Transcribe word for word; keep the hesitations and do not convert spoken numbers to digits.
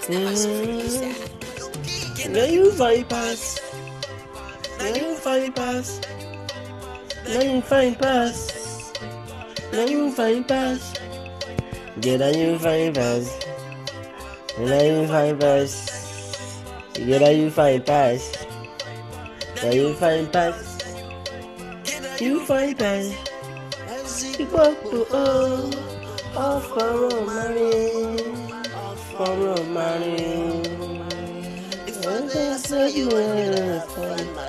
Mm. Now you find pass. Now you find pass. Now you find pass. Now you find pass. Get now you find pass. Now you find pass. Get now you find pass. Now you find pass. You find pass. You go to oh, off for money, for money. I say you